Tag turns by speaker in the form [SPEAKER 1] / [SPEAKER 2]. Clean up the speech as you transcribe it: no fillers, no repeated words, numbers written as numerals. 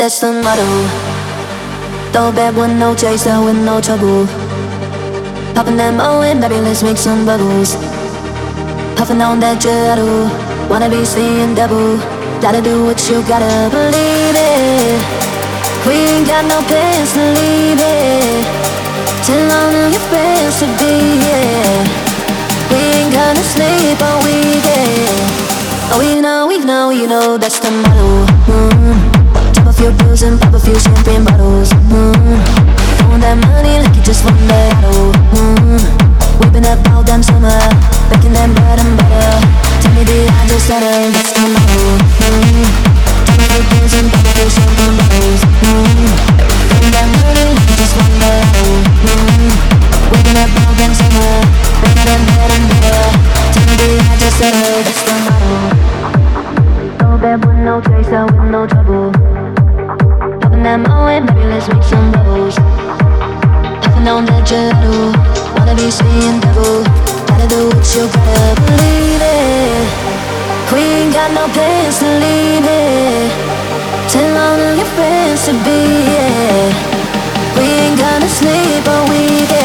[SPEAKER 1] that's the motto. Throw bad one, no chaser with no trouble. Popping that mo and baby, let's make some bubbles. Puffing on that gelato, wanna be seeing double. Gotta do what you gotta believe it. We ain't got no plans to leave it. Tell all of your friends to be here. We ain't gonna sleep all weekend. Oh, you know that's the motto. Drop a few pills and pop a few champagne bottles. Throwing that money like you just won the lotto. Whipping up all damn summer, baking that bread and butter. Tell me did I just settle? That's the motto. Drop a few pills and pop a few champagne bottles. Throwing that money like you just won the lotto. Whipping up all damn summer, baking that bread and butter. Tell me did I just settle? That's the motto. No bad with no chaser with no trouble. Popping that mo and baby, let's make some bubbles. Puffing on that gelato, wanna be seeing double. Gotta do what you gotta believe it. We ain't got no plans to leave it. Tell all of your friends to be here. We ain't gonna sleep all weekend.